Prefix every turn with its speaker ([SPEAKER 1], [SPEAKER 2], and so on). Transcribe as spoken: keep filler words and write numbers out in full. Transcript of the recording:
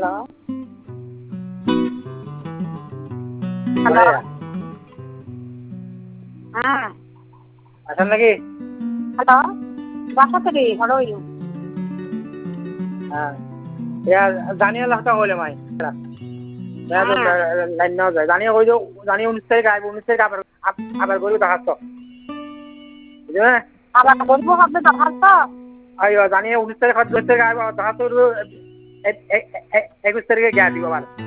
[SPEAKER 1] Hello hello হ্যাঁ
[SPEAKER 2] আসেন নাকি?
[SPEAKER 1] হ্যালো বাসাতে রে হলো ইউ
[SPEAKER 2] হ্যাঁ ইয়া জানিয়ে লাখটা কইলে মাই লাইন নাও যায় জানিয়ে কই জানিয়ে উনিশ তারিখ আইব উনিশ তারিখ আবার আবার গরু দেখাচ্ছ বুঝলে
[SPEAKER 1] আবার বলবো হবে দরখাস্ত
[SPEAKER 2] আইও জানিয়ে উনিশ তারিখ দশ তারিখ আইব দেখাচ্ছ একুশ তারিখে গিয়া দিব আবার